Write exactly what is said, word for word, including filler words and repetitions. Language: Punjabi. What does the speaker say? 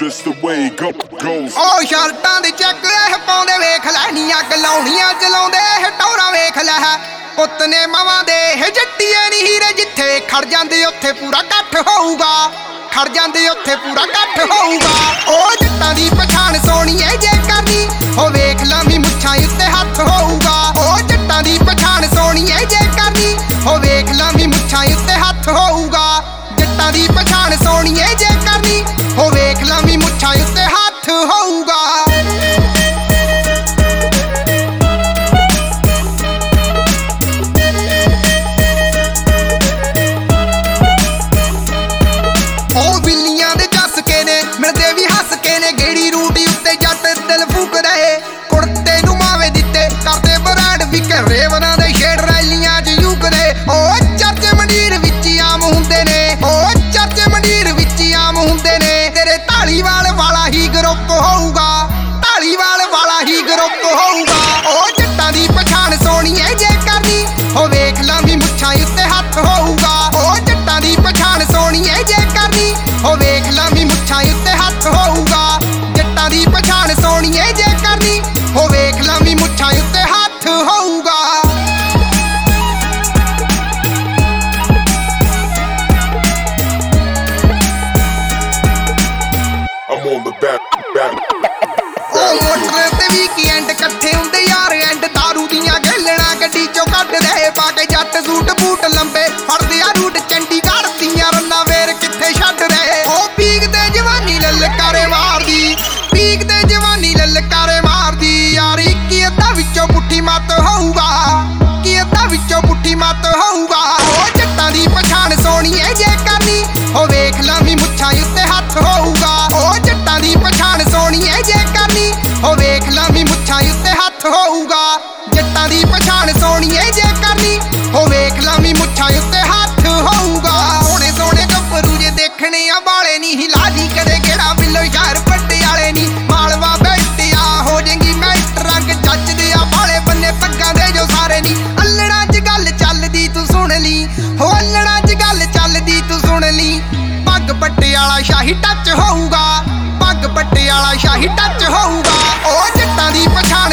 just the way it go- goes. ਉਹ ਸ਼ਰਟਾਂ ਦੇ ਚੱਕ ਇਹ ਪਾਉਂਦੇ ਵੇਖ ਲੈ ਨੀ ਅੱਗ ਲਾਉਣੀਆਂ ਚਲਾਉਂਦੇ ਇਹ ਟੌਰਾ ਵੇਖ ਲੈ ਪੁੱਤ ਨੇ ਮਾਵਾਂ ਦੇ ਇਹ ਜੱਟੀਏ ਨੀ ਹੀਰੇ ਜਿੱਥੇ ਖੜ ਜਾਂਦੇ ਉੱਥੇ ਪੂਰਾ ਇਕੱਠ ਹੋਊਗਾ ਖੜ ਜਾਂਦੇ ਉੱਥੇ ਪੂਰਾ ਇਕੱਠ ਹੋਊਗਾ ਉਹ ਜੱਟਾਂ ਦੀ ਪਛਾਣ ਸੋਹਣੀਏ ਜੇ ਕਰਨੀ ਉਹ ਵੇਖ ਲਵੀਂ ਮੁੱਛਾਂ ਉੱਤੇ ਹੱਥ ਹੋਊਗਾ ਉਹ ਜੱਟਾਂ ਦੀ ਪਛਾਣ ਸੋਹਣੀਏ ਜੇ ਕਰਨੀ ਉਹ ਵੇਖ ਲਵੀਂ ਮੁੱਛਾਂ ਉੱਤੇ ਹੱਥ ਹੋਊਗਾ ਜੱਟਾਂ ਦੀ ਪਛਾਣ ਸੋਹਣੀਏ ਜੇ ਕਰਨੀ ਉਹ ਵੇਖ ਲਵੀਂ ਮੁੱਛਾਂ ਉੱਤੇ ਹੱਥ ਹੋਊਗਾ ਉਹ ਬਿੱਲੀਆਂ ਦੇ ਚਸਕੇ ਨੇ ਮਿਲਦੇ ਵੀ ਹੱਸ ਕੇ ਨੇ ਗੇੜੀ ਰੂਟੀ ਉੱਤੇ ਜੱਟ ਦਿਲ ਫੂਕ ਰਹੇ ਕੁੜਤੇ ਨੂੰ ਮਾਵੇ ਦਿੱਤੇ ਕਰਦੇ ਬਰਾਂਡ ਵੀ ਰੇਵਰਾਂ ਦੇ ਛੇੜ ਰੈਲੀਆਂ ਚ ਯੂਕਦੇ ਉਹ ਚਰਚੇ ਮੰਡੀਰ ਵਿੱਚ ਆਮ ਹੁੰਦੇ ਨੇ ਉਹ ਚਰਚੇ ਮੰਡੀਰ ਵਿੱਚ ਆਮ ਹੁੰਦੇ ਨੇ ਤੇਰੇ ਢਾਲੀਵਾਲ ਵਾਲਾ ਹੀ ਗਰੁੱਪ ਹੋਊਗਾ ਢਾਲੀਵਾਲ ਵਾਲਾ ਹੀ ਗਰੁੱਪ ਹੋਊਗਾ ਉਹ ਜੱਟਾਂ ਦੀ ਪਛਾਣ ਸੋਹਣੀਏ ਜੇ ਕਰਨੀ ਉਹ ਵੇਖ ਲਵੀਂ ਮੁੱਛਾਂ ਉੱਤੇ ਹੱਥ ਹੋਊਗਾ ਉਹ ਜੱਟਾਂ ਦੀ ਪਛਾਣ ਸੋਹਣੀਏ ਜੇ ਕਰਨੀ ਉਹ ਵੇਖ ਲਵੀਂ ਮੁੱਛਾਂ ਉੱਤੇ ਹੱਥ ਹੋਊਗਾ ਜੱਟਾਂ ਦੀ ਪਛਾਣ ਸੋਹਣੀਏ ਜੇ ਕਰਨੀ ਉਹ ਵੇਖ ਲਵੀਂ ਮੁੱਛਾਂ ਉੱਤੇ ਹੱਥ ਹੋਊਗਾ I'm on the back, back. ਉਹ ਮੋਟਰ ਤੇ ਵੀਕਐਂਡ ਇਕੱਠੇ ਹੁੰਦੇ ਯਾਰ ਐਂਡ ਦਾਰੂ ਦੀਆਂ ਗੇਲਣਾ ਗੱਡੀ ਚੋਂ ਕੱਢਦੇ ਪਾ ਕੇ ਜੱਟ ਸੂਟ ਬੂਟ ਲੰਬੇ ਫੜਦੇ ਆ ਰੂਟ ਚੰਡੀਗੜ੍ਹ ਦੀਆਂ ਰੰਨਾ ਵੇਰ ਕਿੱਥੇ ਛੱਡ ਰਹੇ ਉਹ ਪੀਕ ਤੇ ਜਵਾਨੀ ਲਲਕਾਰੇ ਮਾਰਦੀ ਪੀਕ ਤੇ ਜਵਾਨੀ ਲਲਕਾਰੇ ਮਾਰਦੀ ਯਾਰ ਇੱਕੀ ਅੱਧਾ ਵਿੱਚੋਂ ਪੁੱਠੀ ਮੱਤ ਹੋਊਗਾ ਕੀ ਅੱਧਾ ਵਿੱਚੋਂ ਪੁੱਠੀ ਮੱਤ ਹੋਊਗਾ ਉਹ ਜੱਟਾਂ ਦੀ ਪਛਾਣ ਸੋਹਣੀਏ ਜੇ ਕਰਨੀ ਉਹ ਵੇਖ ਲਵੀਂ ਮੁੱਛਾਂ ਉੱਤੇ ਹੱਥ ਹੋਊਗਾ ਉਹ ਜੱਟਾਂ ਦੀ ਪਛਾਣ ਸੋਹਣੀਏ ਜੇ ਕਰਨੀ ਉਹ ਵੇਖ ਲਵੀਂ ਮੁੱਛਾਂ ਉੱਤੇ ਹੱਥ ਹੋਊਗਾ ਜੱਟਾਂ ਦੀ ਪਛਾਣ ਸੋਹਣੀਏ ਜੇ ਕਰਨੀ ਉਹ ਵੇਖ ਲਵੀਂ ਮੁੱਛਾਂ ਉੱਤੇ ਹੱਥ ਹੋਊਗਾ ਸੋਹਣੇ ਸੋਹਣੇ ਗੱਭਰੂ ਜੇ ਦੇਖਣੇ ਆ ਵਾਲੇ ਨਹੀਂ ਹਿਲਾਲੀ ਕਦੇ ਕਿਹੜਾ ਬਿੱਲੋ ਯਾਰ ਵੱਡੇ ਵਾਲੇ ਨਹੀਂ ਮਾਲਵਾ ਬੈਠਿਆ ਹੋ ਜਾਏਗੀ ਮੈਟ ਰੰਗ ਜੱਜਦੇ ਆ ਵਾਲੇ ਬੰਨੇ ਪੱਗਾਂ ਦੇ ਜੋ ਸਾਰੇ ਨਹੀਂ ਅੱਲੜਾਂ 'ਚ ਗੱਲ ਚੱਲਦੀ ਤੂੰ ਸੁਣ ਲਈ ਹੋ ਅੱਲੜਾਂ 'ਚ ਗੱਲ ਚੱਲਦੀ ਤੂੰ ਸੁਣ ਲਈ ਪੱਗ ਪੱਟੇ ਵਾਲਾ ਸ਼ਾਹੀ ਟੱਚ ਹੋਊਗਾ ਪੱਗ ਪੱਟੇ ਵਾਲਾ ਸ਼ਾਹੀ ਟੱਚ ਹੋਊਗਾ ਉਹ ਜੱਟਾਂ ਦੀ ਪਛਾਣ